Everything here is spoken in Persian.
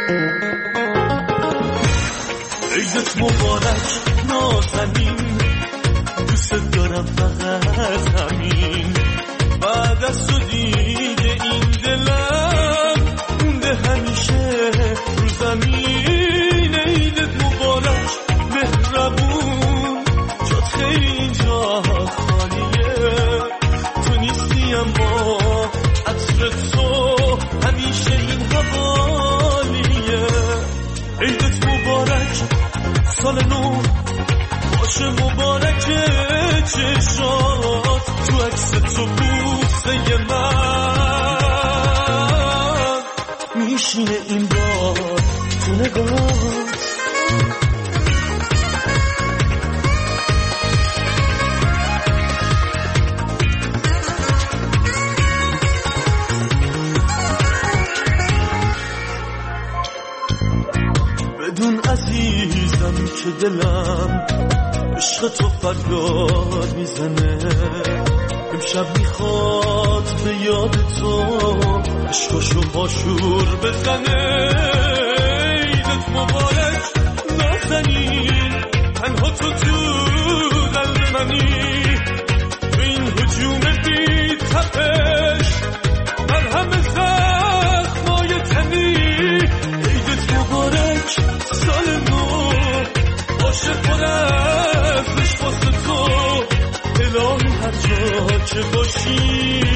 عیدت مبارک نازنین، دوست دارم فقط همین. بعد از تو دیگه این دلم مونده همیشه رو زمین. عیدت مبارک مهربون، جات خیلی جا خالیه. تو نیستی اما عطر تو همیشه این حوالیه. عیدت مبارک، سال نو باشه مبارک چشات، تو عکس تو بوسه من میشینه این بار تو نگاه. بدون عزیزم که دلم عشق تو فریاد میزنه. امشب میخواد به یاد تو عشقاشو باشور بزنه. عیدت مبارک نازنین، تنها تو قلب منی. تو این هجوم بی تپش مرهم زخمای تنی. عیدت مبارک، سال نو باشه پر از عشق واسه تو. الهی هر جا که باشی